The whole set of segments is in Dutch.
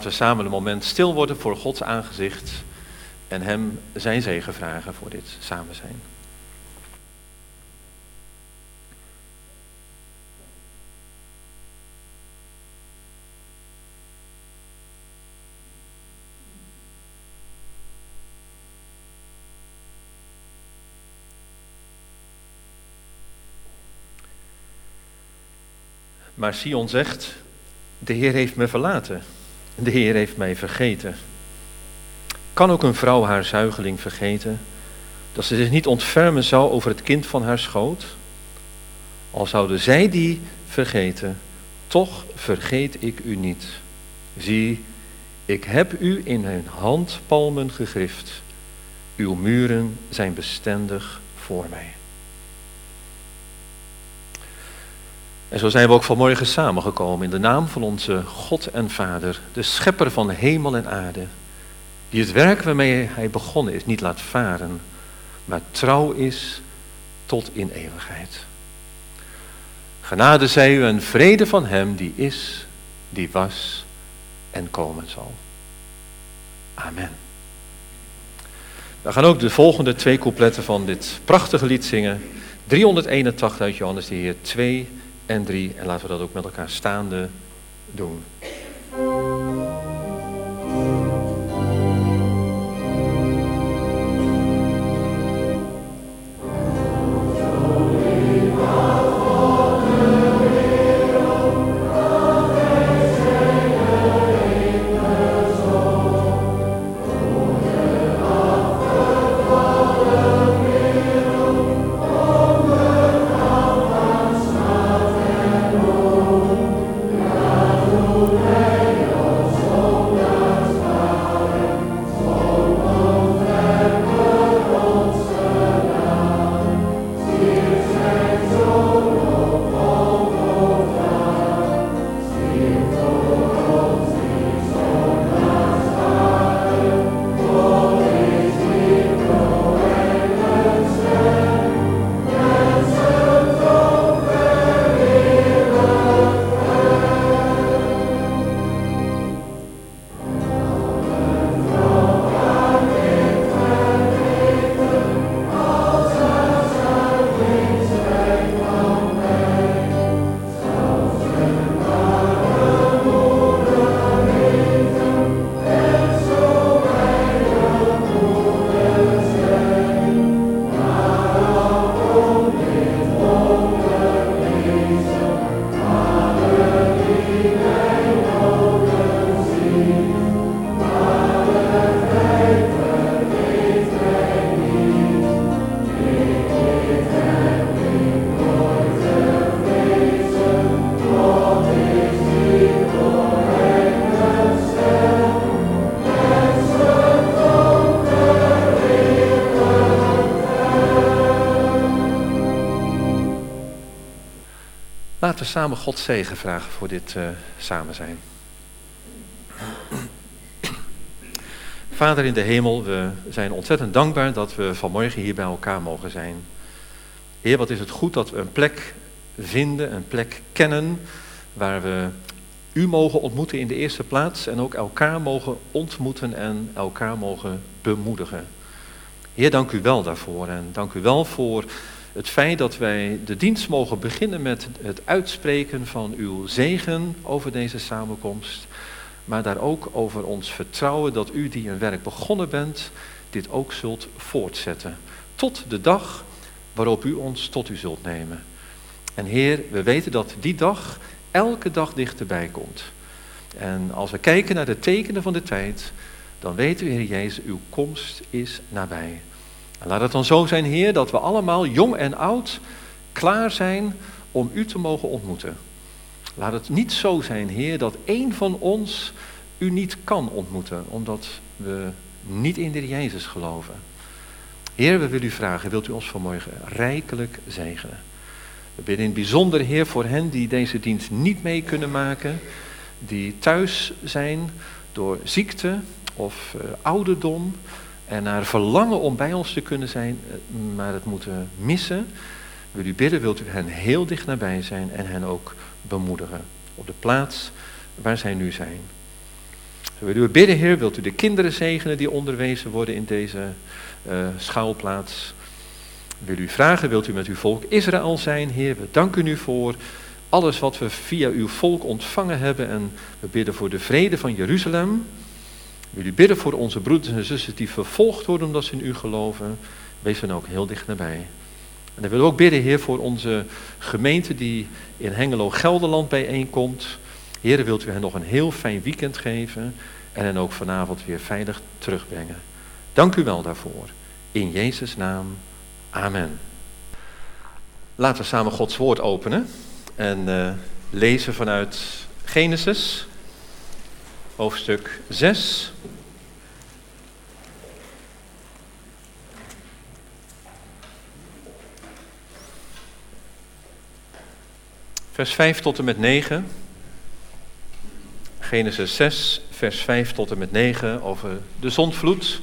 we samen een moment stil worden voor Gods aangezicht en hem zijn zegen vragen voor dit samen zijn. Maar Sion zegt, de Heer heeft me verlaten, de Heer heeft mij vergeten. Kan ook een vrouw haar zuigeling vergeten, dat ze zich niet ontfermen zou over het kind van haar schoot? Al zouden zij die vergeten, toch vergeet ik u niet. Zie, ik heb u in mijn handpalmen gegrift. Uw muren zijn bestendig voor mij. En zo zijn we ook vanmorgen samengekomen in de naam van onze God en Vader, de schepper van hemel en aarde, die het werk waarmee hij begonnen is niet laat varen, maar trouw is tot in eeuwigheid. Genade zij u en vrede van hem die is, die was en komen zal. Amen. We gaan ook de volgende 2 coupletten van dit prachtige lied zingen. 381 uit Johannes de Heer 2 en 3. En laten we dat ook met elkaar staande doen. Laten we samen Gods zegen vragen voor dit samen zijn. Vader in de hemel, we zijn ontzettend dankbaar dat we vanmorgen hier bij elkaar mogen zijn. Heer, wat is het goed dat we een plek vinden, een plek kennen, waar we u mogen ontmoeten in de eerste plaats en ook elkaar mogen ontmoeten en elkaar mogen bemoedigen. Heer, dank u wel daarvoor en dank u wel voor het feit dat wij de dienst mogen beginnen met het uitspreken van uw zegen over deze samenkomst, maar daar ook over ons vertrouwen dat u die een werk begonnen bent, dit ook zult voortzetten. Tot de dag waarop u ons tot u zult nemen. En Heer, we weten dat die dag elke dag dichterbij komt. En als we kijken naar de tekenen van de tijd, dan weten we, Heer Jezus, uw komst is nabij. En laat het dan zo zijn, Heer, dat we allemaal, jong en oud, klaar zijn om u te mogen ontmoeten. Laat het niet zo zijn, Heer, dat één van ons u niet kan ontmoeten, omdat we niet in de Heer Jezus geloven. Heer, we willen u vragen, wilt u ons vanmorgen rijkelijk zegenen? We bidden in het bijzonder, Heer, voor hen die deze dienst niet mee kunnen maken, die thuis zijn door ziekte of ouderdom en naar verlangen om bij ons te kunnen zijn, maar het moeten missen. We willen u bidden, wilt u hen heel dicht nabij zijn en hen ook bemoedigen op de plaats waar zij nu zijn. Zo willen we bidden, Heer, wilt u de kinderen zegenen die onderwezen worden in deze schuilplaats. Wil u vragen, wilt u met uw volk Israël zijn, Heer. We danken u voor alles wat we via uw volk ontvangen hebben en we bidden voor de vrede van Jeruzalem. Wil u bidden voor onze broeders en zussen die vervolgd worden omdat ze in u geloven. Wees dan ook heel dicht nabij. En dan willen we ook bidden, Heer, voor onze gemeente die in Hengelo-Gelderland bijeenkomt. Heer, wilt u hen nog een heel fijn weekend geven en hen ook vanavond weer veilig terugbrengen. Dank u wel daarvoor. In Jezus' naam. Amen. Laten we samen Gods woord openen en lezen vanuit Genesis, hoofdstuk 6. Vers 5 tot en met 9. Genesis 6, vers 5 tot en met 9 over de zondvloed.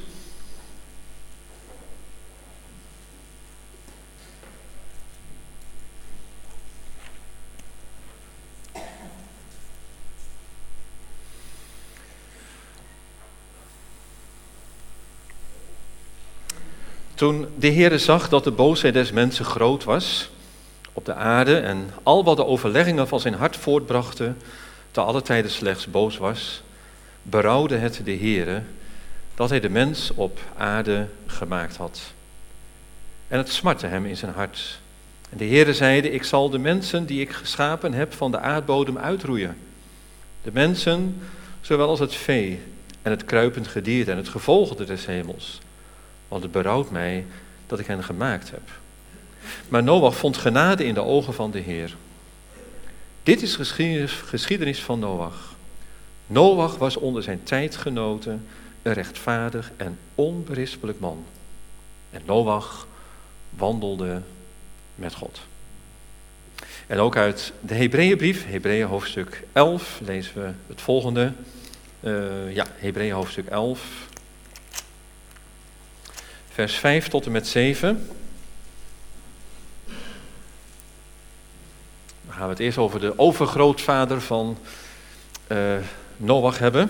Toen de Heere zag dat de boosheid des mensen groot was op de aarde en al wat de overleggingen van zijn hart voortbrachten, te alle tijden slechts boos was, berouwde het de Heere dat hij de mens op aarde gemaakt had. En het smartte hem in zijn hart. En de Heere zeide, ik zal de mensen die ik geschapen heb van de aardbodem uitroeien. De mensen, zowel als het vee en het kruipend gedierte en het gevogelte des hemels. Want het berouwt mij dat ik hen gemaakt heb. Maar Noach vond genade in de ogen van de Heer. Dit is geschiedenis van Noach. Noach was onder zijn tijdgenoten een rechtvaardig en onberispelijk man. En Noach wandelde met God. En ook uit de Hebreeënbrief, Hebreeën hoofdstuk 11, lezen we het volgende. Hebreeën hoofdstuk 11. Vers 5 tot en met 7. Dan gaan we het eerst over de overgrootvader van Noach hebben.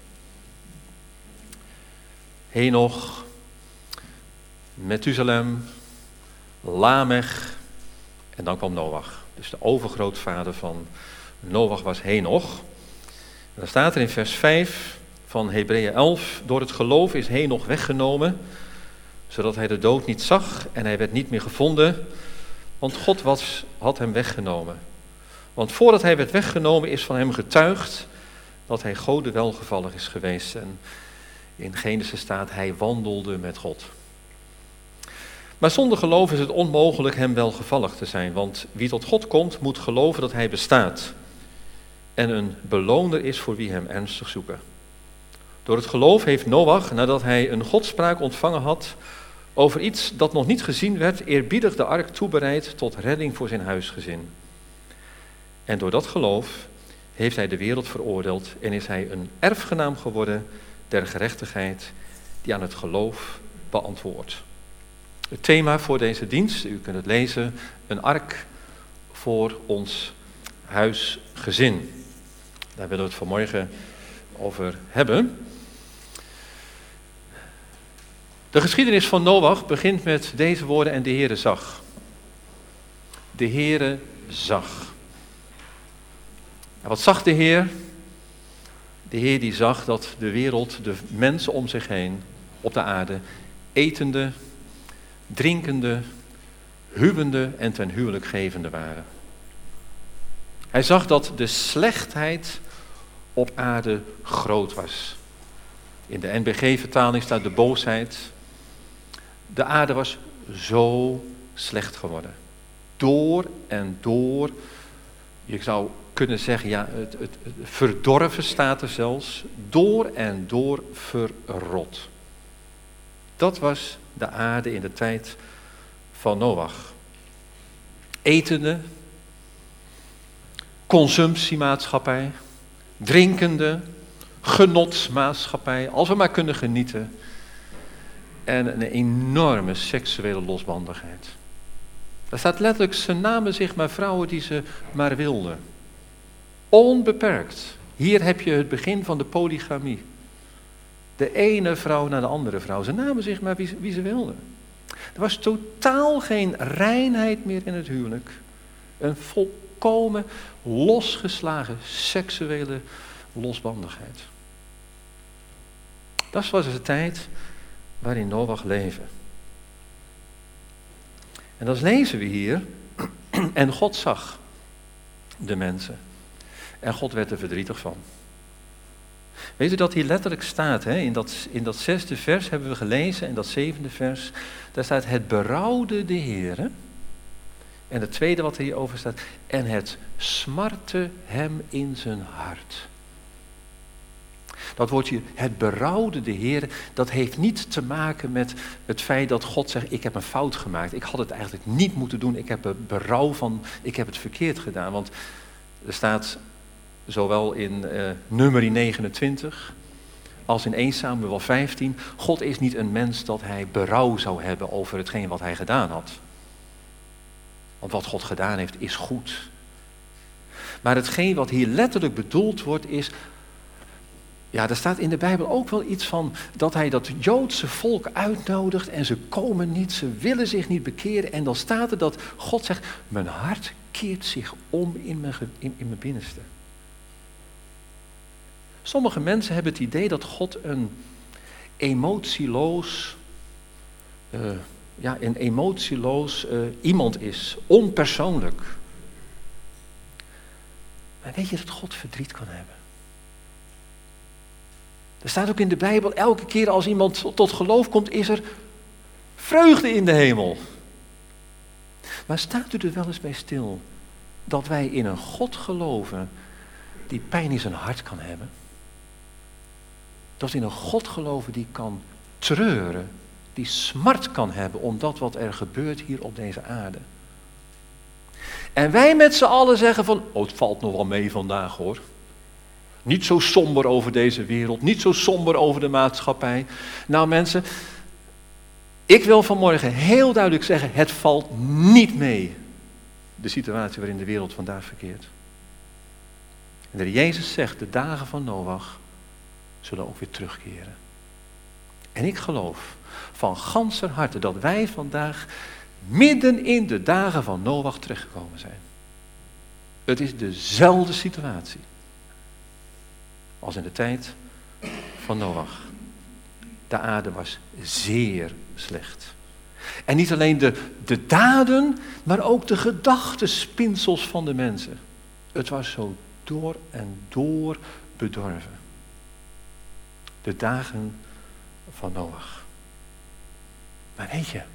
Henoch, Methuselem, Lamech en dan kwam Noach. Dus de overgrootvader van Noach was Henoch. En dan staat er in vers 5 van Hebreeën 11, door het geloof is Henoch weggenomen, zodat hij de dood niet zag en hij werd niet meer gevonden, want God had hem weggenomen. Want voordat hij werd weggenomen is van hem getuigd dat hij Gode welgevallig is geweest. En in Genesis staat, hij wandelde met God. Maar zonder geloof is het onmogelijk hem welgevallig te zijn, want wie tot God komt moet geloven dat hij bestaat en een beloner is voor wie hem ernstig zoeken. Door het geloof heeft Noach, nadat hij een godspraak ontvangen had over iets dat nog niet gezien werd, eerbiedig de ark toebereid tot redding voor zijn huisgezin. En door dat geloof heeft hij de wereld veroordeeld en is hij een erfgenaam geworden der gerechtigheid die aan het geloof beantwoordt. Het thema voor deze dienst, u kunt het lezen, een ark voor ons huisgezin. Daar willen we het vanmorgen over hebben. De geschiedenis van Noach begint met deze woorden en de Heere zag. De Heere zag. En wat zag de Heer? De Heer die zag dat de wereld, de mensen om zich heen op de aarde, etende, drinkende, huwende en ten huwelijk gevende waren. Hij zag dat de slechtheid op aarde groot was. In de NBG-vertaling staat de boosheid. De aarde was zo slecht geworden. Door en door. Je zou kunnen zeggen, ja, het verdorven staat er zelfs. Door en door verrot. Dat was de aarde in de tijd van Noach. Etende, consumptiemaatschappij, drinkende, genotsmaatschappij, als we maar kunnen genieten. En een enorme seksuele losbandigheid. Daar staat letterlijk, ze namen zich maar vrouwen die ze maar wilden. Onbeperkt. Hier heb je het begin van de polygamie. De ene vrouw naar de andere vrouw. Ze namen zich maar wie ze wilden. Er was totaal geen reinheid meer in het huwelijk. Een volkomen losgeslagen seksuele losbandigheid. Dat was de tijd waarin Noach leefde. En dat lezen we hier. En God zag de mensen. En God werd er verdrietig van. Weet u dat hier letterlijk staat, hè? In dat 6e vers hebben we gelezen, en dat 7e vers, daar staat het berouwde de Heere. En het tweede wat er hierover staat, en het smartte hem in zijn hart. Dat woordje, het berouwde de Heere, dat heeft niet te maken met het feit dat God zegt, ik heb een fout gemaakt. Ik had het eigenlijk niet moeten doen, ik heb er berouw van, ik heb het verkeerd gedaan. Want er staat zowel in Numeri 29 als in 1 Samuel 15, God is niet een mens dat hij berouw zou hebben over hetgeen wat hij gedaan had. Want wat God gedaan heeft is goed. Maar hetgeen wat hier letterlijk bedoeld wordt is, ja, er staat in de Bijbel ook wel iets van dat hij dat Joodse volk uitnodigt en ze komen niet, ze willen zich niet bekeren. En dan staat er dat God zegt, mijn hart keert zich om in mijn binnenste. Sommige mensen hebben het idee dat God een emotieloos iemand is, onpersoonlijk. Maar weet je dat God verdriet kan hebben? Er staat ook in de Bijbel, elke keer als iemand tot geloof komt, is er vreugde in de hemel. Maar staat u er wel eens bij stil dat wij in een God geloven die pijn in zijn hart kan hebben? Dat we in een God geloven die kan treuren, die smart kan hebben om dat wat er gebeurt hier op deze aarde. En wij met z'n allen zeggen van, oh, het valt nog wel mee vandaag hoor. Niet zo somber over deze wereld, niet zo somber over de maatschappij. Nou mensen, ik wil vanmorgen heel duidelijk zeggen, het valt niet mee. De situatie waarin de wereld vandaag verkeert. En de Jezus zegt, de dagen van Noach zullen ook weer terugkeren. En ik geloof van ganser harte dat wij vandaag midden in de dagen van Noach terechtgekomen zijn. Het is dezelfde situatie als in de tijd van Noach. De aarde was zeer slecht. En niet alleen de daden, maar ook de gedachtenspinsels van de mensen. Het was zo door en door bedorven. De dagen van Noach. Maar weet je,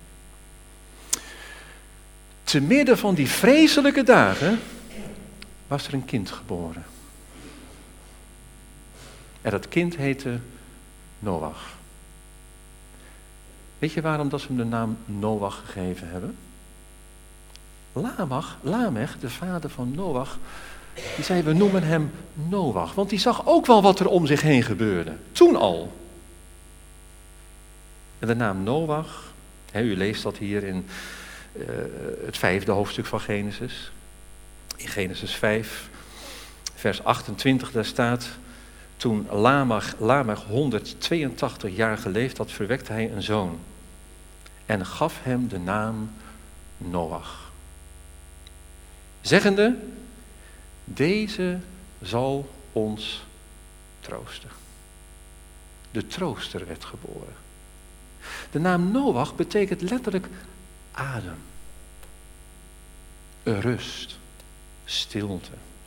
te midden van die vreselijke dagen was er een kind geboren. En dat kind heette Noach. Weet je waarom dat ze hem de naam Noach gegeven hebben? Lamech, de vader van Noach, die zei, we noemen hem Noach. Want die zag ook wel wat er om zich heen gebeurde. Toen al. En de naam Noach, u leest dat hier in het 5e hoofdstuk van Genesis. In Genesis 5, vers 28, daar staat, toen Lamech 182 jaar geleefd had, verwekte hij een zoon. En gaf hem de naam Noach. Zeggende, deze zal ons troosten. De trooster werd geboren. De naam Noach betekent letterlijk adem. Rust. Stilte.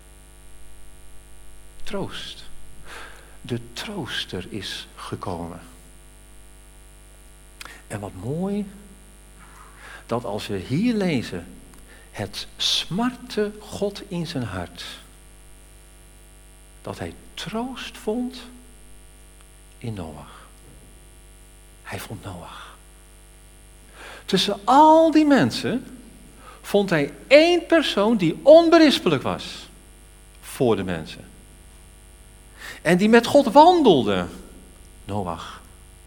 Troost. De trooster is gekomen. En wat mooi, dat als we hier lezen, het smartte God in zijn hart, dat hij troost vond in Noach. Hij vond Noach. Tussen al die mensen vond hij één persoon die onberispelijk was voor de mensen. En die met God wandelde. Noach.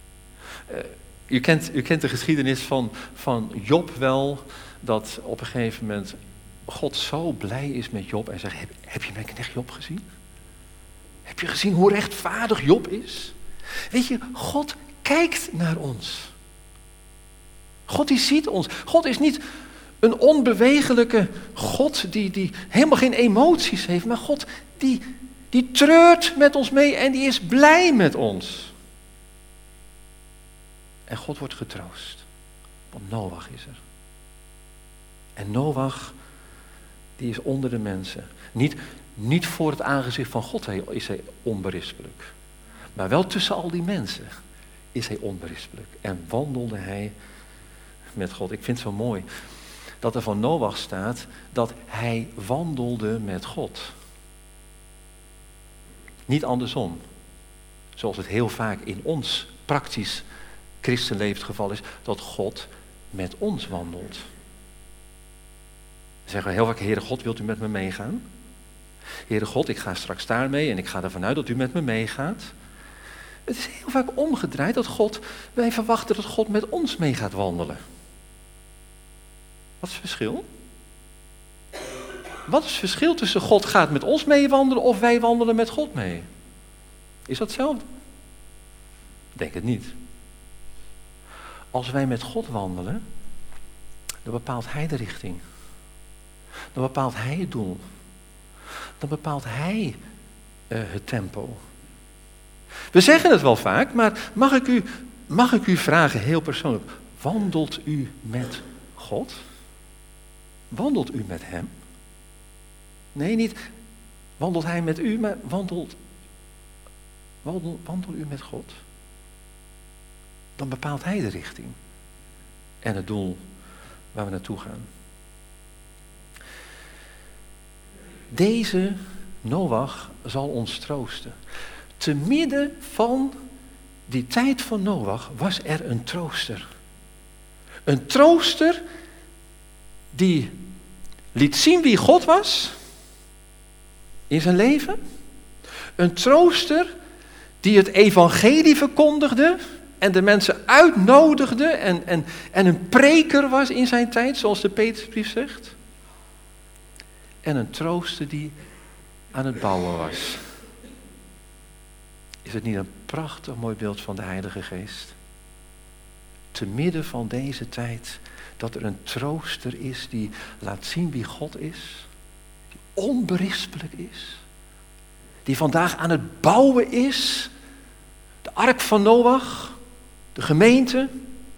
U kent de geschiedenis van Job wel, dat op een gegeven moment God zo blij is met Job en zegt, heb je mijn knecht Job gezien? Heb je gezien hoe rechtvaardig Job is? Weet je, God kijkt naar ons. God die ziet ons. God is niet een onbewegelijke God die helemaal geen emoties heeft. Maar God die treurt met ons mee en die is blij met ons. En God wordt getroost. Want Noach is er. En Noach, die is onder de mensen. Niet voor het aangezicht van God is hij onberispelijk. Maar wel tussen al die mensen is hij onberispelijk. En wandelde hij met God. Ik vind het zo mooi dat er van Noach staat dat hij wandelde met God. Niet andersom. Zoals het heel vaak in ons praktisch christenleven het geval is, dat God met ons wandelt. Dan zeggen we heel vaak, Heere God, wilt u met me meegaan? Heere God, ik ga straks daar mee en ik ga ervan uit dat u met me meegaat. Het is heel vaak omgedraaid dat wij verwachten dat God met ons mee gaat wandelen. Wat is het verschil? Wat is het verschil tussen God gaat met ons mee wandelen of wij wandelen met God mee? Is dat hetzelfde? Ik denk het niet. Als wij met God wandelen, dan bepaalt Hij de richting. Dan bepaalt Hij het doel. Dan bepaalt Hij het tempo. We zeggen het wel vaak, maar mag ik u vragen, heel persoonlijk, wandelt u met God? Wandelt u met Hem? Nee, niet wandelt Hij met u, maar wandel u met God. Dan bepaalt Hij de richting en het doel waar we naartoe gaan. Deze Noach zal ons troosten. Te midden van die tijd van Noach was er een trooster. Een trooster die liet zien wie God was in zijn leven. Een trooster die het evangelie verkondigde en de mensen uitnodigde en een preker was in zijn tijd, zoals de Petrusbrief zegt. En een trooster die aan het bouwen was. Is het niet een prachtig mooi beeld van de Heilige Geest? Te midden van deze tijd, dat er een trooster is die laat zien wie God is. Die onberispelijk is. Die vandaag aan het bouwen is. De ark van Noach. De gemeente.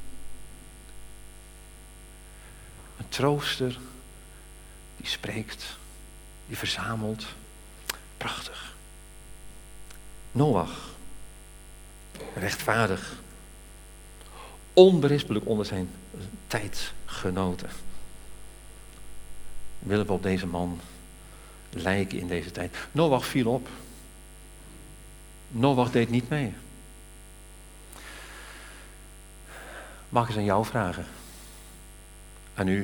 Een trooster die spreekt. Die verzamelt. Prachtig. Noach. Rechtvaardig. Onberispelijk onder zijn tijdgenoten. Willen we op deze man lijken in deze tijd. Noach viel op. Noach deed niet mee. Mag ik eens aan jou vragen? Aan u.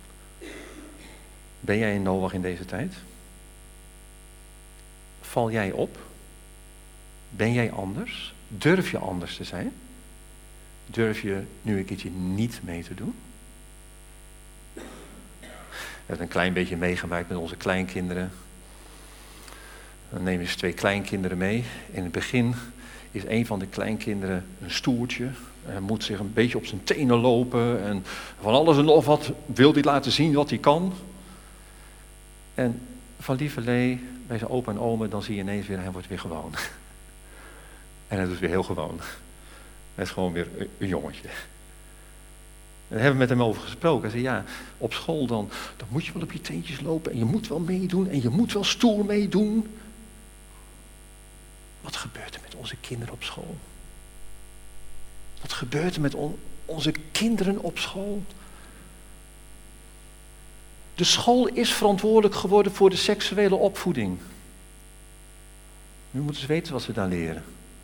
Ben jij een Noach in deze tijd? Val jij op? Ben jij anders? Durf je anders te zijn? Durf je nu een keertje niet mee te doen? We hebben een klein beetje meegemaakt met onze kleinkinderen. Dan nemen ze 2 kleinkinderen mee. In het begin is een van de kleinkinderen een stoertje. Hij moet zich een beetje op zijn tenen lopen. En van alles en nog wat wil hij laten zien wat hij kan. En van lieverlee, bij zijn opa en oma, dan zie je ineens weer, hij wordt weer gewoon. En hij doet weer heel gewoon. Hij is gewoon weer een jongetje. En daar hebben we met hem over gesproken. Hij zei, ja, op school dan moet je wel op je teentjes lopen. En je moet wel meedoen. En je moet wel stoer meedoen. Wat gebeurt er met onze kinderen op school? Wat gebeurt er met onze kinderen op school? De school is verantwoordelijk geworden voor de seksuele opvoeding. Nu moeten ze weten wat ze daar leren.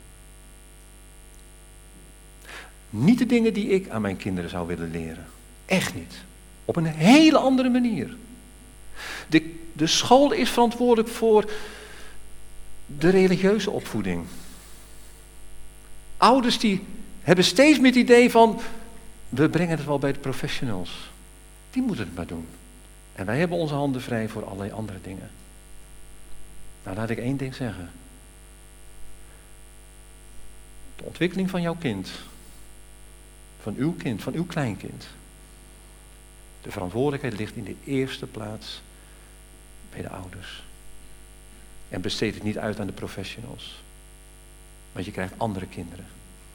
Niet de dingen die ik aan mijn kinderen zou willen leren. Echt niet. Op een hele andere manier. De school is verantwoordelijk voor de religieuze opvoeding. Ouders die hebben steeds meer het idee van, we brengen het wel bij de professionals. Die moeten het maar doen. En wij hebben onze handen vrij voor allerlei andere dingen. Nou, laat ik 1 ding zeggen. De ontwikkeling van jouw kind. Van uw kind, van uw kleinkind. De verantwoordelijkheid ligt in de eerste plaats bij de ouders. En besteed het niet uit aan de professionals. Want je krijgt andere kinderen.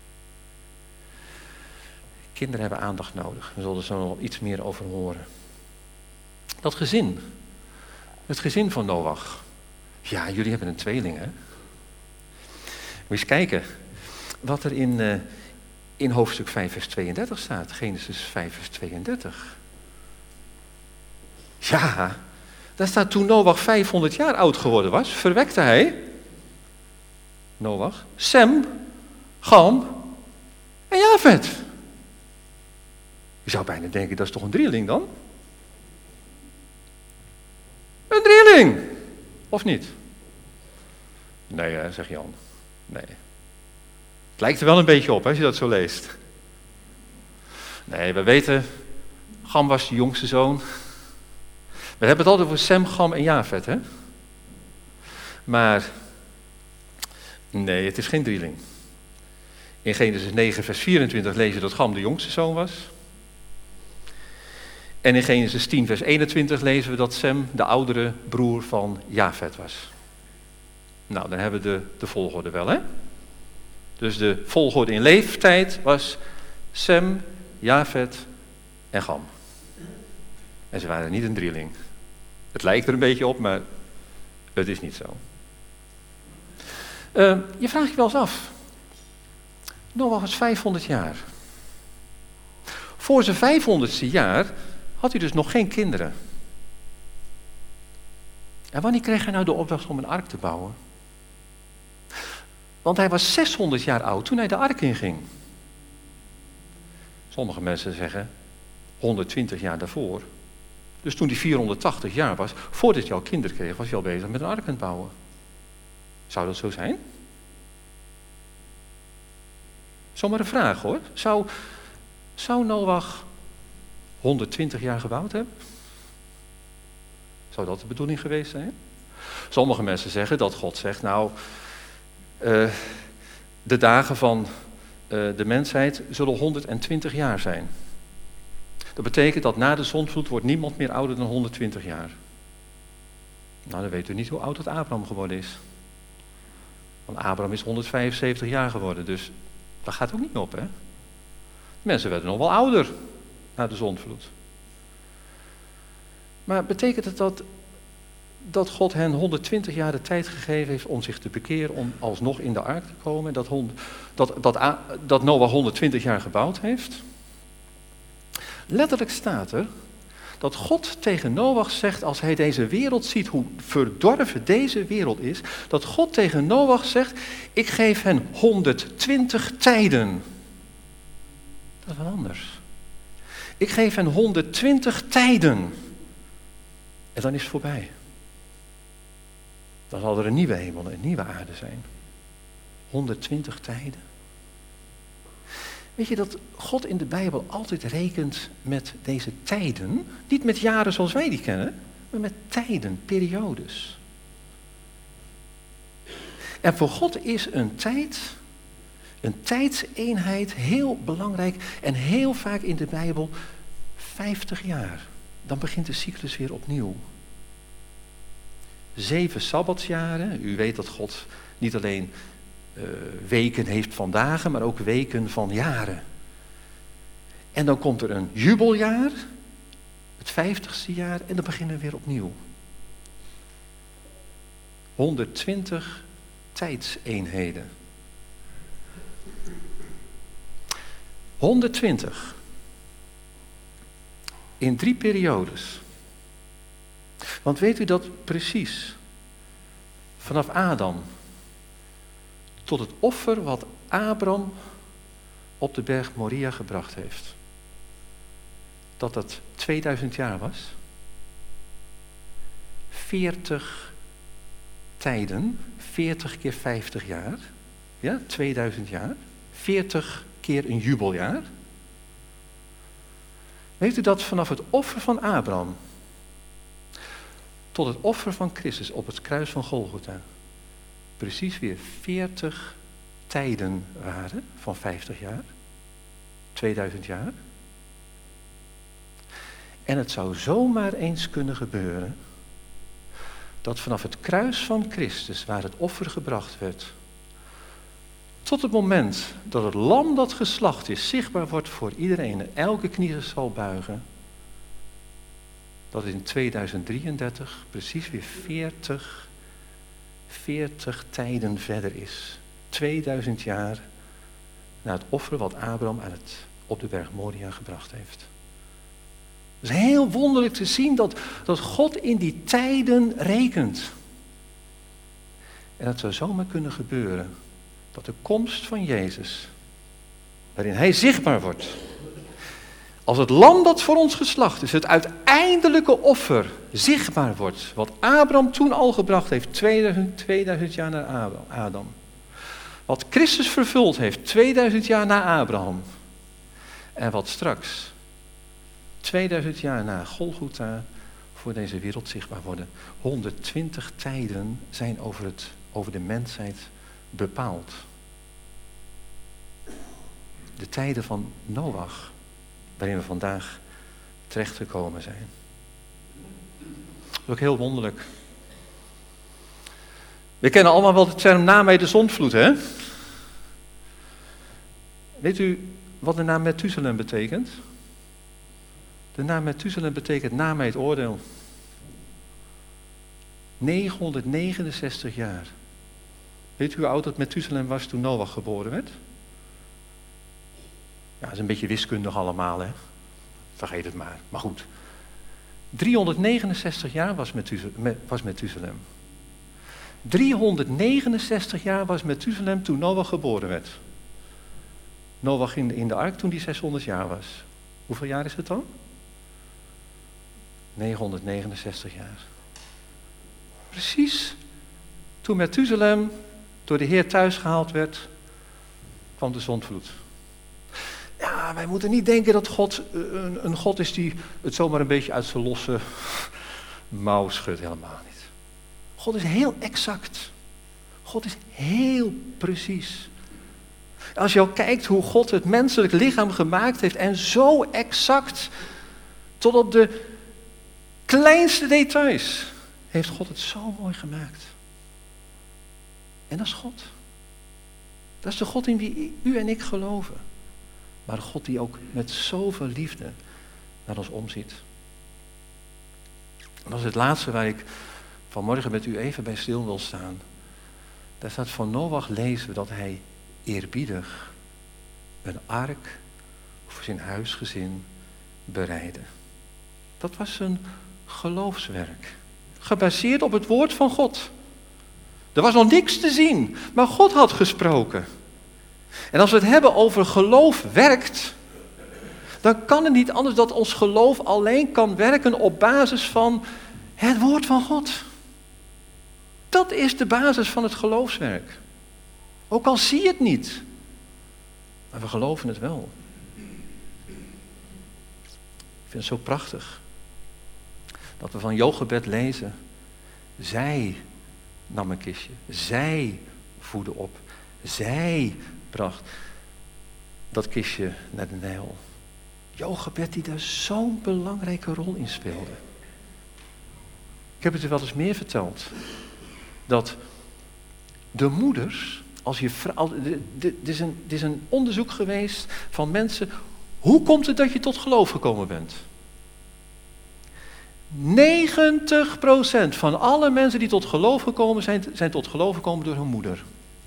Kinderen hebben aandacht nodig. We zullen er zo nog iets meer over horen. Dat gezin. Het gezin van Noach. Ja, jullie hebben een tweeling, hè? Moet je eens kijken wat er in hoofdstuk 5 vers 32 staat. Genesis 5 vers 32. Ja, daar staat toen Noach 500 jaar oud geworden was, verwekte hij, Noach, Sem, Cham en Jafet. Je zou bijna denken, dat is toch een drieling dan? Een drieling! Of niet? Nee, hè, zegt Jan. Nee. Het lijkt er wel een beetje op, hè, als je dat zo leest. Nee, we weten, Cham was de jongste zoon. We hebben het altijd over Sem, Cham en Jafet, hè? Maar, nee, het is geen drieling. In Genesis 9 vers 24 lezen we dat Cham de jongste zoon was. En in Genesis 10 vers 21 lezen we dat Sem de oudere broer van Jafet was. Nou, dan hebben we de volgorde wel, hè? Dus de volgorde in leeftijd was Sem, Jafet en Cham. En ze waren niet een drieling. Het lijkt er een beetje op, maar het is niet zo. Je vraagt je wel eens af. Noach was 500 jaar. Voor zijn 500ste jaar had hij dus nog geen kinderen. En wanneer kreeg hij nou de opdracht om een ark te bouwen? Want hij was 600 jaar oud toen hij de ark inging. Sommige mensen zeggen 120 jaar daarvoor. Dus toen hij 480 jaar was, voordat hij al kinderen kreeg, was hij al bezig met een ark aan het bouwen. Zou dat zo zijn? Zomaar een vraag hoor. Zou Noach 120 jaar gebouwd hebben? Zou dat de bedoeling geweest zijn? Sommige mensen zeggen dat God zegt, nou, de dagen van de mensheid zullen 120 jaar zijn. Dat betekent dat na de zondvloed wordt niemand meer ouder dan 120 jaar. Nou, dan weten we niet hoe oud dat Abraham geworden is. Want Abraham is 175 jaar geworden, dus dat gaat ook niet op, hè? Mensen werden nog wel ouder na de zondvloed. Maar betekent het dat God hen 120 jaar de tijd gegeven heeft om zich te bekeren, om alsnog in de ark te komen? Dat Noach 120 jaar gebouwd heeft? Letterlijk staat er dat God tegen Noach zegt, als hij deze wereld ziet, hoe verdorven deze wereld is, dat God tegen Noach zegt, ik geef hen 120 tijden. Dat is wel anders. Ik geef hen 120 tijden. En dan is het voorbij. Dan zal er een nieuwe hemel en een nieuwe aarde zijn. 120 tijden. Weet je dat God in de Bijbel altijd rekent met deze tijden? Niet met jaren zoals wij die kennen, maar met tijden, periodes. En voor God is een tijdseenheid heel belangrijk en heel vaak in de Bijbel 50 jaar. Dan begint de cyclus weer opnieuw. 7 sabbatsjaren. U weet dat God niet alleen weken heeft van dagen, maar ook weken van jaren. En dan komt er een jubeljaar, het 50ste jaar, en dan beginnen we weer opnieuw. 120 tijdseenheden. 120. In 3 periodes. Want weet u dat precies? Vanaf Adam tot het offer wat Abraham op de berg Moria gebracht heeft. Dat 2000 jaar was. 40 tijden, 40 keer 50 jaar. Ja, 2000 jaar. 40 keer een jubeljaar. Weet u dat vanaf het offer van Abraham tot het offer van Christus op het kruis van Golgotha precies weer 40 tijden waren van 50 jaar, 2000 jaar. En het zou zomaar eens kunnen gebeuren dat vanaf het kruis van Christus, waar het offer gebracht werd, tot het moment dat het lam dat geslacht is zichtbaar wordt voor iedereen en elke knie zal buigen, dat het in 2033 precies weer 40 tijden verder is. 2000 jaar na het offer wat Abraham op de berg Moria gebracht heeft. Het is heel wonderlijk te zien dat God in die tijden rekent. En het zou zomaar kunnen gebeuren dat de komst van Jezus, waarin hij zichtbaar wordt, als het lam dat voor ons geslacht is, het uiteindelijke offer zichtbaar wordt, wat Abraham toen al gebracht heeft, 2000 jaar na Adam. Wat Christus vervuld heeft, 2000 jaar na Abraham. En wat straks, 2000 jaar na Golgotha, voor deze wereld zichtbaar worden. 120 tijden zijn over de mensheid bepaald. De tijden van Noach, waarin we vandaag terechtgekomen zijn. Dat is ook heel wonderlijk. We kennen allemaal wel de term na mij de zondvloed, hè? Weet u wat de naam Methuselem betekent? De naam Methuselem betekent na mij het oordeel. 969 jaar. Weet u hoe oud het Methuselem was toen Noach geboren werd? Ja, dat is een beetje wiskundig allemaal, hè? Vergeet het maar. Maar goed. 369 jaar was Methuselem. 369 jaar was Methuselem toen Noach geboren werd. Noach in de ark toen hij 600 jaar was. Hoeveel jaar is het dan? 969 jaar. Precies toen Methuselem door de Heer thuisgehaald werd, kwam de zondvloed. Ja, wij moeten niet denken dat God een God is die het zomaar een beetje uit zijn losse mouw schudt. Helemaal niet. God is heel exact. God is heel precies. Als je al kijkt hoe God het menselijk lichaam gemaakt heeft en zo exact tot op de kleinste details heeft God het zo mooi gemaakt. En dat is God. Dat is de God in wie u en ik geloven. Maar een God die ook met zoveel liefde naar ons omziet. En dat is het laatste waar ik vanmorgen met u even bij stil wil staan. Daar staat van Noach lezen we dat hij eerbiedig een ark voor zijn huisgezin bereidde. Dat was zijn geloofswerk. Gebaseerd op het woord van God. Er was nog niks te zien, maar God had gesproken. En als we het hebben over geloof werkt, dan kan het niet anders dat ons geloof alleen kan werken op basis van het woord van God. Dat is de basis van het geloofswerk. Ook al zie je het niet, maar we geloven het wel. Ik vind het zo prachtig dat we van Jochebed lezen. Zij nam een kistje, zij voedde op, zij bracht dat kistje naar de Nijl. Jochebed die daar zo'n belangrijke rol in speelde. Ik heb het u wel eens meer verteld. Dat de moeders, er is een onderzoek geweest van mensen. Hoe komt het dat je tot geloof gekomen bent? 90% van alle mensen die tot geloof gekomen zijn tot geloof gekomen door hun moeder.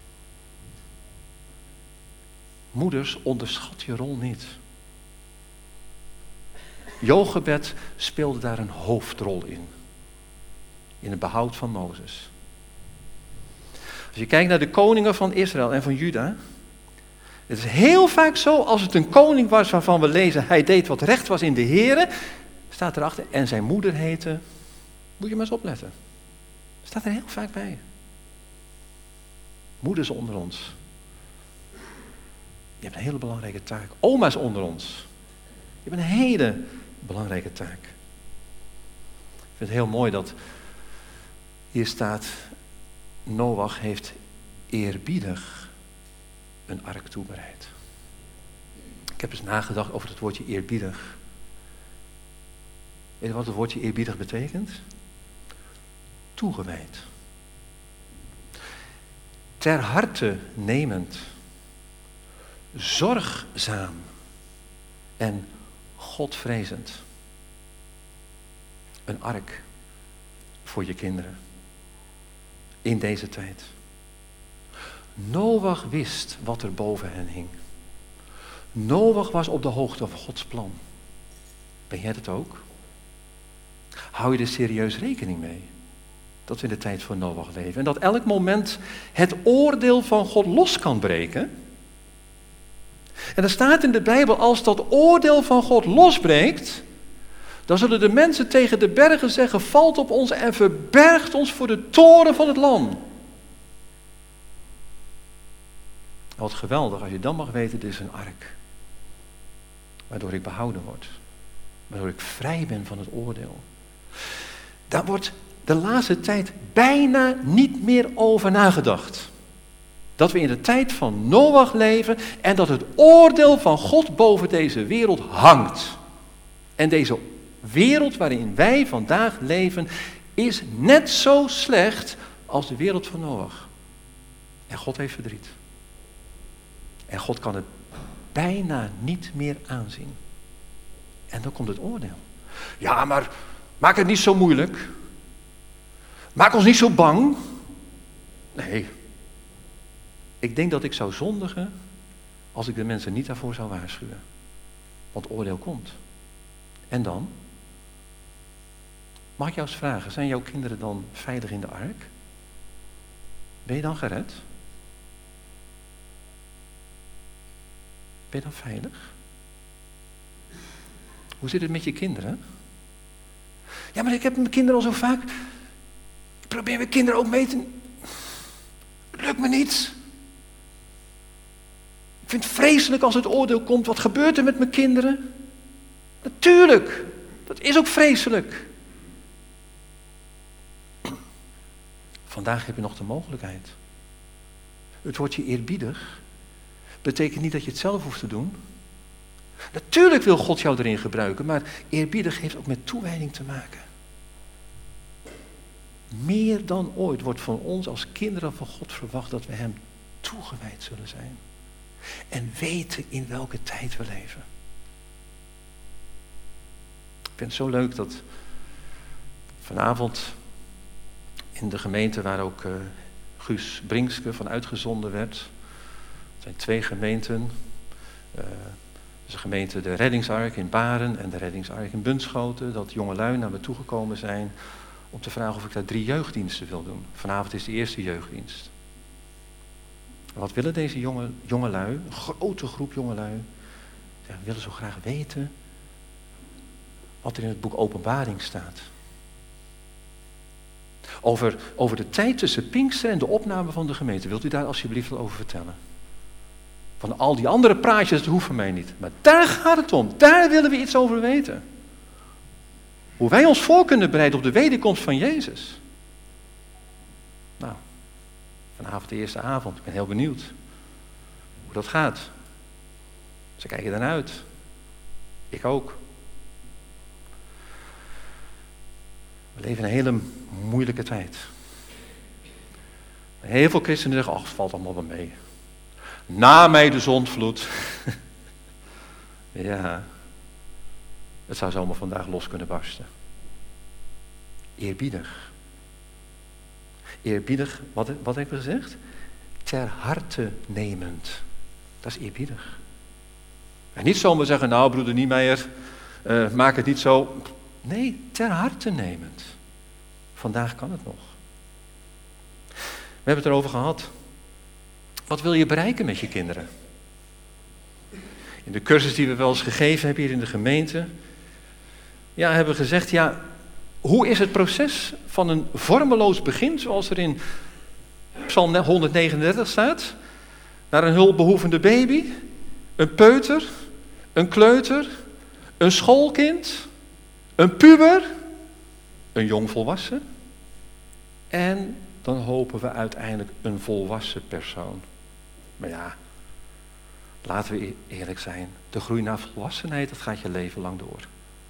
Moeders, onderschat je rol niet. Jochebed speelde daar een hoofdrol in. In het behoud van Mozes. Als je kijkt naar de koningen van Israël en van Juda. Het is heel vaak zo, als het een koning was waarvan we lezen, hij deed wat recht was in de Here, staat erachter, en zijn moeder heette, moet je maar eens opletten. Staat er heel vaak bij. Moeders onder ons. Je hebt een hele belangrijke taak. Oma's onder ons. Je hebt een hele belangrijke taak. Ik vind het heel mooi dat hier staat, Noach heeft eerbiedig een ark toebereid. Ik heb eens nagedacht over het woordje eerbiedig. Weet je wat het woordje eerbiedig betekent? Toegewijd. Ter harte nemend. Zorgzaam. En godvrezend. Een ark voor je kinderen. In deze tijd. Noach wist wat er boven hen hing. Noach was op de hoogte van Gods plan. Ben jij dat ook? Hou je er serieus rekening mee? Dat we in de tijd van Noach leven. En dat elk moment het oordeel van God los kan breken. En er staat in de Bijbel, als dat oordeel van God losbreekt, dan zullen de mensen tegen de bergen zeggen, valt op ons en verbergt ons voor de toren van het lam. Wat geweldig als je dan mag weten, dit is een ark. Waardoor ik behouden word. Waardoor ik vrij ben van het oordeel. Daar wordt de laatste tijd bijna niet meer over nagedacht. Dat we in de tijd van Noach leven en dat het oordeel van God boven deze wereld hangt. En deze wereld waarin wij vandaag leven is net zo slecht als de wereld van Noach. En God heeft verdriet. En God kan het bijna niet meer aanzien. En dan komt het oordeel. Ja, maar maak het niet zo moeilijk. Maak ons niet zo bang. Nee. Ik denk dat ik zou zondigen als ik de mensen niet daarvoor zou waarschuwen. Want oordeel komt. En dan? Mag ik jou eens vragen, zijn jouw kinderen dan veilig in de ark? Ben je dan gered? Ben je dan veilig? Hoe zit het met je kinderen? Ja, maar ik heb mijn kinderen al zo vaak. Ik probeer mijn kinderen ook mee te. Het lukt me niet. Ik vind het vreselijk als het oordeel komt. Wat gebeurt er met mijn kinderen? Natuurlijk, dat is ook vreselijk. Vandaag heb je nog de mogelijkheid. Het woordje eerbiedig betekent niet dat je het zelf hoeft te doen. Natuurlijk wil God jou erin gebruiken, maar eerbiedig heeft ook met toewijding te maken. Meer dan ooit wordt van ons als kinderen van God verwacht dat we hem toegewijd zullen zijn. En weten in welke tijd we leven. Ik vind het zo leuk dat vanavond in de gemeente waar ook Guus Brinkske van uitgezonden werd. Er zijn 2 gemeenten. De gemeente de Reddingsark in Baren en de Reddingsark in Bunschoten. Dat jongelui naar me toegekomen zijn om te vragen of ik daar 3 jeugddiensten wil doen. Vanavond is de eerste jeugddienst. Wat willen deze jongelui, een grote groep jongelui, we willen zo graag weten wat er in het boek Openbaring staat. Over de tijd tussen Pinksteren en de opname van de gemeente. Wilt u daar alsjeblieft wel over vertellen? Van al die andere praatjes, dat hoeft van mij niet. Maar daar gaat het om. Daar willen we iets over weten. Hoe wij ons voor kunnen bereiden op de wederkomst van Jezus. Nou, vanavond de eerste avond. Ik ben heel benieuwd hoe dat gaat. Ze kijken ernaar uit. Ik ook. We leven in een hele moeilijke tijd. Heel veel christenen zeggen, het valt allemaal wel mee. Na mij de zondvloed. Ja, het zou zomaar vandaag los kunnen barsten. Eerbiedig. Eerbiedig, wat heb ik gezegd? Ter harte nemend. Dat is eerbiedig. En niet zomaar zeggen, nou broeder Niemeyer, maak het niet zo. Nee, ter harte nemend. Vandaag kan het nog. We hebben het erover gehad. Wat wil je bereiken met je kinderen? In de cursus die we wel eens gegeven hebben hier in de gemeente, hebben we gezegd, hoe is het proces van een vormeloos begin, zoals er in Psalm 139 staat, naar een hulpbehoevende baby, een peuter, een kleuter, een schoolkind, een puber, een jongvolwassen en dan hopen we uiteindelijk een volwassen persoon. Maar laten we eerlijk zijn, de groei naar volwassenheid, dat gaat je leven lang door.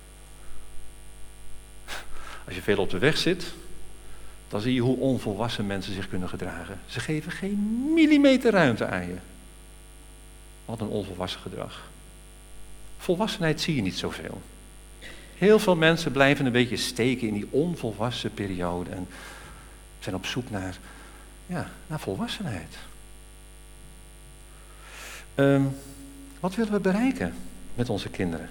Als je veel op de weg zit, dan zie je hoe onvolwassen mensen zich kunnen gedragen. Ze geven geen millimeter ruimte aan je. Wat een onvolwassen gedrag. Volwassenheid zie je niet zoveel. Heel veel mensen blijven een beetje steken in die onvolwassen periode en zijn op zoek naar volwassenheid. Wat willen we bereiken met onze kinderen?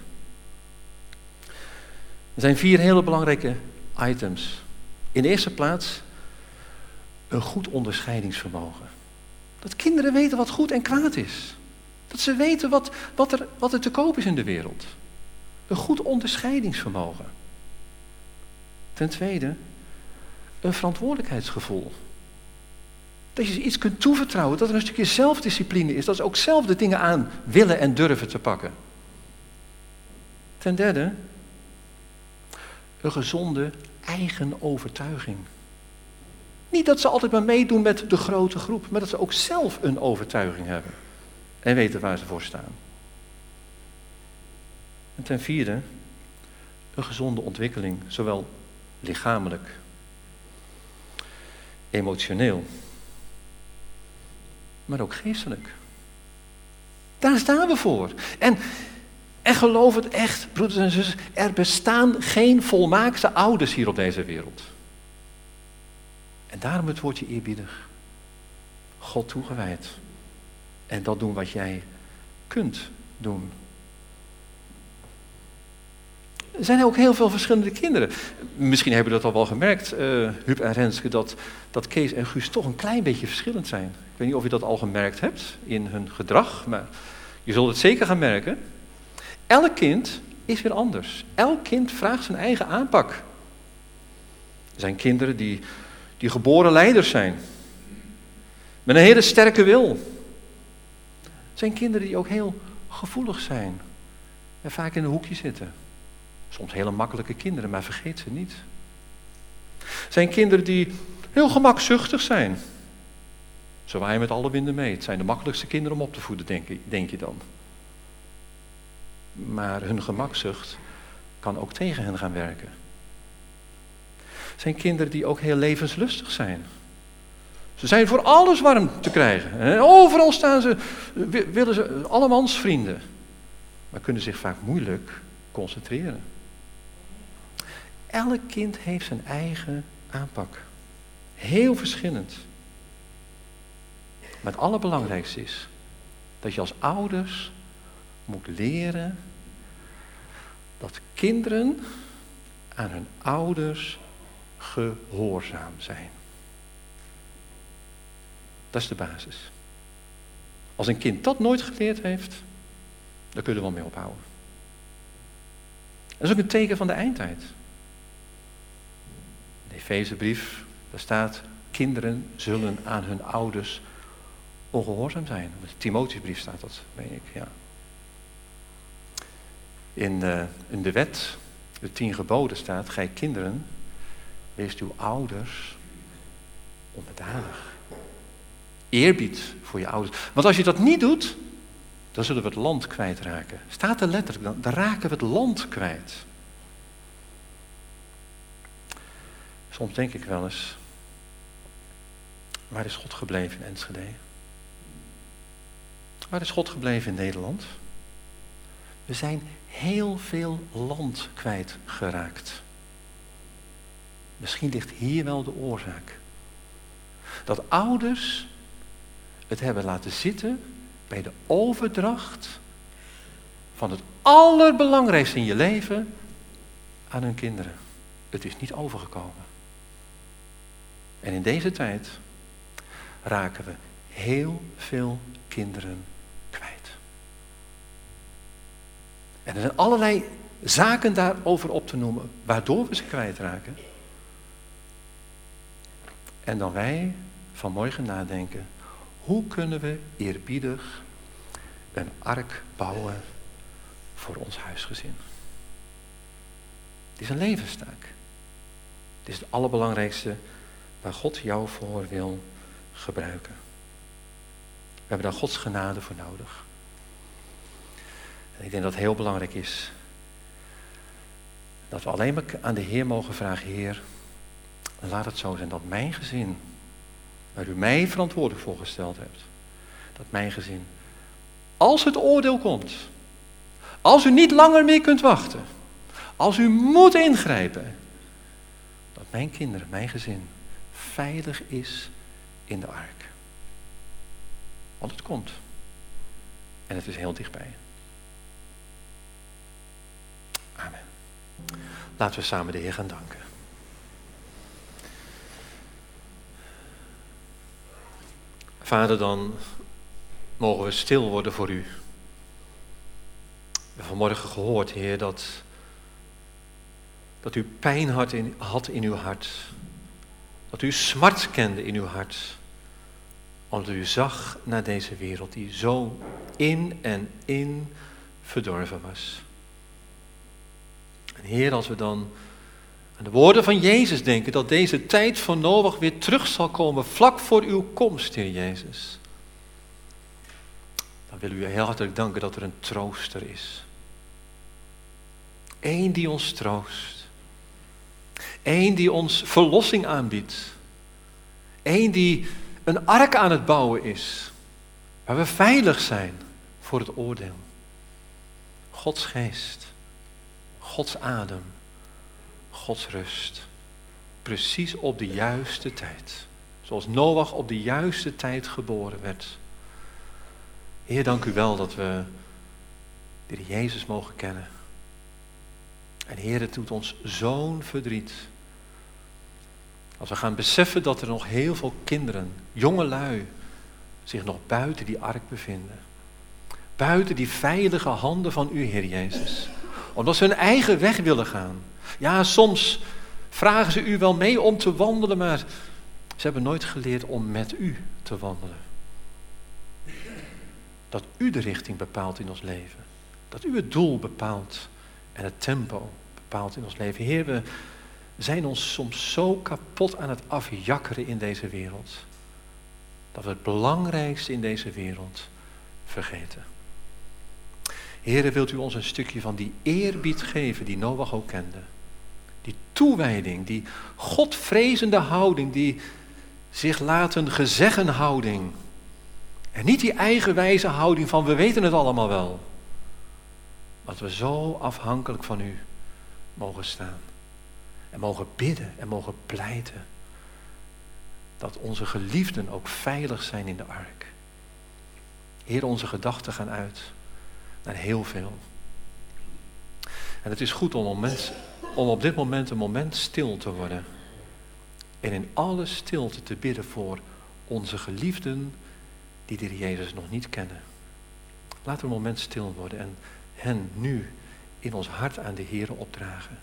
Er zijn 4 hele belangrijke items. In de eerste plaats een goed onderscheidingsvermogen. Dat kinderen weten wat goed en kwaad is. Dat ze weten wat er te koop is in de wereld. Een goed onderscheidingsvermogen. Ten tweede, een verantwoordelijkheidsgevoel. Dat je ze iets kunt toevertrouwen, dat er een stukje zelfdiscipline is, dat ze ook zelf de dingen aan willen en durven te pakken. Ten derde, een gezonde eigen overtuiging. Niet dat ze altijd maar meedoen met de grote groep, maar dat ze ook zelf een overtuiging hebben en weten waar ze voor staan. En ten vierde, een gezonde ontwikkeling, zowel lichamelijk, emotioneel, maar ook geestelijk. Daar staan we voor. En geloof het echt, broeders en zusters, er bestaan geen volmaakte ouders hier op deze wereld. En daarom het woordje eerbiedig. God toegewijd. En dat doen wat jij kunt doen. Er zijn ook heel veel verschillende kinderen. Misschien hebben we dat al wel gemerkt, Huub en Renske, dat Kees en Guus toch een klein beetje verschillend zijn. Ik weet niet of je dat al gemerkt hebt in hun gedrag, maar je zult het zeker gaan merken. Elk kind is weer anders. Elk kind vraagt zijn eigen aanpak. Er zijn kinderen die geboren leiders zijn. Met een hele sterke wil. Er zijn kinderen die ook heel gevoelig zijn. En vaak in een hoekje zitten. Soms hele makkelijke kinderen, maar vergeet ze niet. Er zijn kinderen die heel gemakzuchtig zijn. Ze waaien met alle winden mee. Het zijn de makkelijkste kinderen om op te voeden, denk je dan. Maar hun gemakzucht kan ook tegen hen gaan werken. Er zijn kinderen die ook heel levenslustig zijn. Ze zijn voor alles warm te krijgen. En overal staan ze, willen ze allemans vrienden. Maar kunnen zich vaak moeilijk concentreren. Elk kind heeft zijn eigen aanpak. Heel verschillend. Maar het allerbelangrijkste is dat je als ouders moet leren dat kinderen aan hun ouders gehoorzaam zijn. Dat is de basis. Als een kind dat nooit geleerd heeft, dan kun je er wel mee ophouden. Dat is ook een teken van de eindtijd. In de Efezebrief, daar staat, kinderen zullen aan hun ouders ongehoorzaam zijn. In de Timotheusbrief staat dat, meen ik, ja. In de wet, de 10 geboden staat, gij kinderen, wees uw ouders onderdanig. Eerbied voor je ouders. Want als je dat niet doet, dan zullen we het land kwijtraken. Staat er letterlijk, dan raken we het land kwijt. Soms denk ik wel eens, waar is God gebleven in Enschede? Waar is God gebleven in Nederland? We zijn heel veel land kwijtgeraakt. Misschien ligt hier wel de oorzaak. Dat ouders het hebben laten zitten bij de overdracht van het allerbelangrijkste in je leven aan hun kinderen. Het is niet overgekomen. En in deze tijd raken we heel veel kinderen kwijt. En er zijn allerlei zaken daarover op te noemen, waardoor we ze kwijtraken. En dan wij vanmorgen nadenken, hoe kunnen we eerbiedig een ark bouwen voor ons huisgezin? Het is een levenstaak. Het is het allerbelangrijkste waar God jou voor wil gebruiken. We hebben daar Gods genade voor nodig. En ik denk dat het heel belangrijk is dat we alleen maar aan de Heer mogen vragen, Heer, laat het zo zijn dat mijn gezin, waar u mij verantwoordelijk voor gesteld hebt, dat mijn gezin, als het oordeel komt, als u niet langer meer kunt wachten, als u moet ingrijpen, dat mijn kinderen, mijn gezin, veilig is in de ark. Want het komt. En het is heel dichtbij. Amen. Laten we samen de Heer gaan danken. Vader, dan mogen we stil worden voor u. We hebben vanmorgen gehoord, Heer, dat u pijn had in uw hart. Dat u smart kende in uw hart. Omdat u zag naar deze wereld die zo in en in verdorven was. En Heer, als we dan aan de woorden van Jezus denken, dat deze tijd van Noach weer terug zal komen, vlak voor uw komst, Heer Jezus. Dan willen we u heel hartelijk danken dat er een trooster is. Eén die ons troost. Eén die ons verlossing aanbiedt. Eén die een ark aan het bouwen is, waar we veilig zijn voor het oordeel. Gods geest, Gods adem, Gods rust. Precies op de juiste tijd. Zoals Noach op de juiste tijd geboren werd. Heer, dank u wel dat we de Heer Jezus mogen kennen. En Heer, het doet ons zo'n verdriet. Als we gaan beseffen dat er nog heel veel kinderen, jongelui, zich nog buiten die ark bevinden. Buiten die veilige handen van u, Heer Jezus. Omdat ze hun eigen weg willen gaan. Ja, soms vragen ze u wel mee om te wandelen, maar ze hebben nooit geleerd om met u te wandelen. Dat u de richting bepaalt in ons leven. Dat u het doel bepaalt en het tempo bepaalt in ons leven. Heer, we zijn ons soms zo kapot aan het afjakkeren in deze wereld. Dat we het belangrijkste in deze wereld vergeten. Heer, wilt u ons een stukje van die eerbied geven die Noach ook kende. Die toewijding, die godvrezende houding, die zich laten gezeggen houding. En niet die eigenwijze houding van we weten het allemaal wel. Dat we zo afhankelijk van u mogen staan. En mogen bidden en mogen pleiten. Dat onze geliefden ook veilig zijn in de ark. Heer, onze gedachten gaan uit naar heel veel. En het is goed om op dit moment een moment stil te worden. En in alle stilte te bidden voor onze geliefden die de Heer Jezus nog niet kennen. Laten we een moment stil worden en hen nu in ons hart aan de Heer opdragen.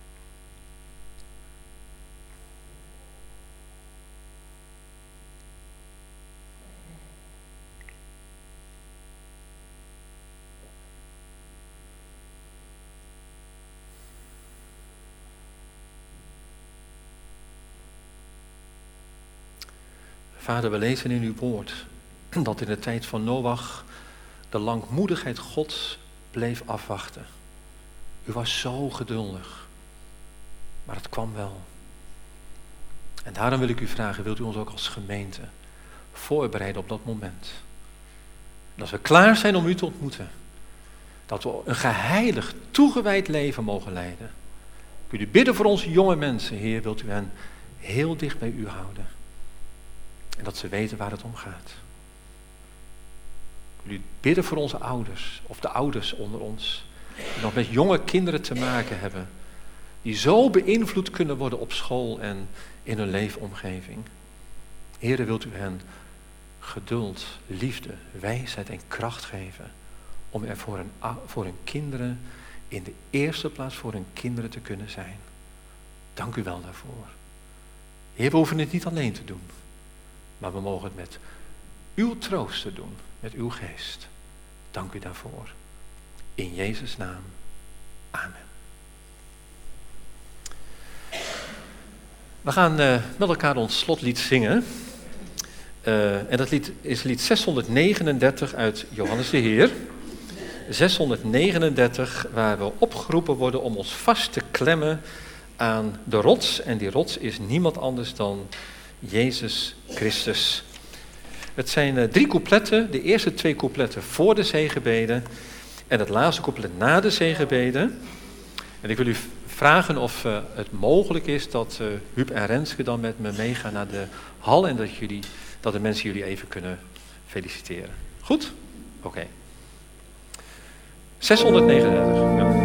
Vader, we lezen in uw woord dat in de tijd van Noach de langmoedigheid Gods bleef afwachten. U was zo geduldig, maar het kwam wel. En daarom wil ik u vragen, wilt u ons ook als gemeente voorbereiden op dat moment? En als we klaar zijn om u te ontmoeten, dat we een geheiligd, toegewijd leven mogen leiden. Ik wil u bidden voor onze jonge mensen, Heer, wilt u hen heel dicht bij u houden. En dat ze weten waar het om gaat. Ik wil u bidden voor onze ouders, of de ouders onder ons, die nog met jonge kinderen te maken hebben, die zo beïnvloed kunnen worden op school en in hun leefomgeving. Heere, wilt u hen geduld, liefde, wijsheid en kracht geven om er voor hun kinderen, in de eerste plaats voor hun kinderen te kunnen zijn. Dank u wel daarvoor. Heer, we hoeven het niet alleen te doen, maar we mogen het met uw troost te doen, met uw geest. Dank u daarvoor. In Jezus' naam. Amen. We gaan met elkaar ons slotlied zingen. En dat lied is lied 639 uit Johannes de Heer. 639, waar we opgeroepen worden om ons vast te klemmen aan de rots. En die rots is niemand anders dan Jezus Christus. Het zijn 3 coupletten, de eerste 2 coupletten voor de zegenbeden en het laatste couplet na de zegenbeden. En ik wil u vragen of het mogelijk is dat Huub en Renske dan met me meegaan naar de hal en dat de mensen jullie even kunnen feliciteren. Goed? Oké. 639. Ja.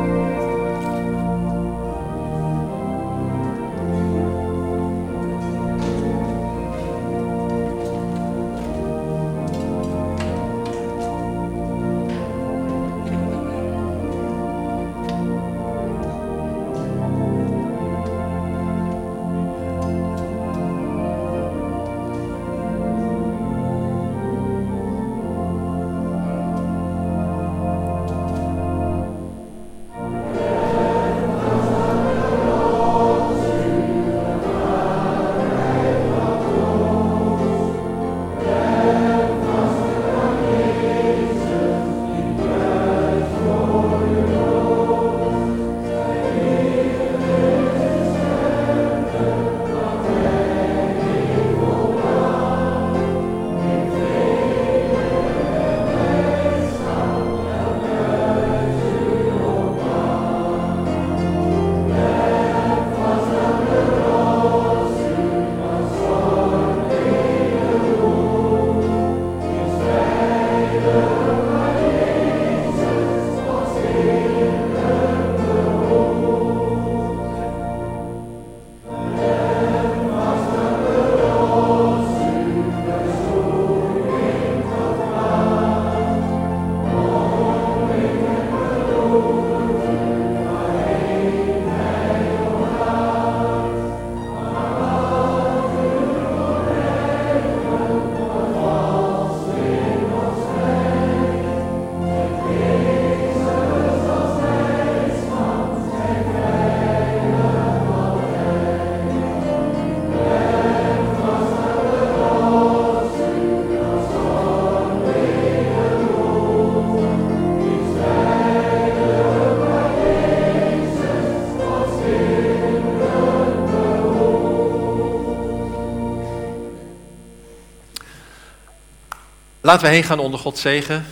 Laten we heen gaan onder Gods zegen.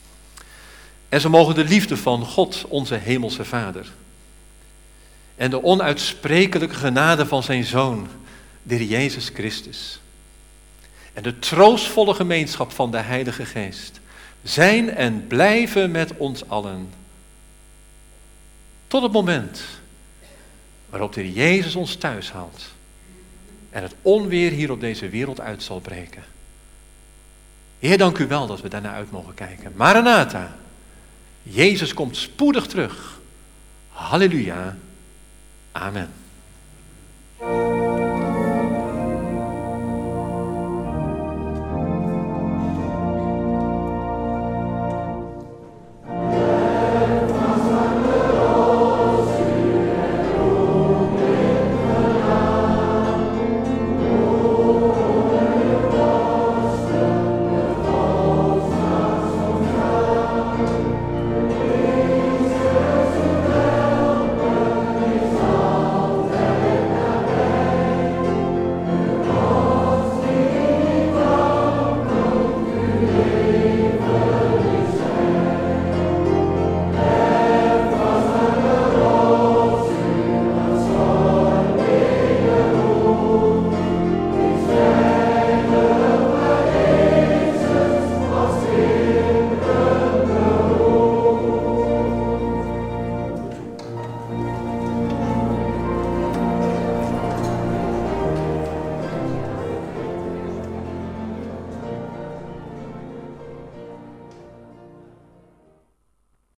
En zo mogen de liefde van God, onze hemelse Vader, en de onuitsprekelijke genade van zijn Zoon, de Heer Jezus Christus, en de troostvolle gemeenschap van de Heilige Geest zijn en blijven met ons allen. Tot het moment waarop de Heer Jezus ons thuis haalt en het onweer hier op deze wereld uit zal breken. Heer, dank u wel dat we daarnaar uit mogen kijken. Maranatha, Jezus komt spoedig terug. Halleluja. Amen.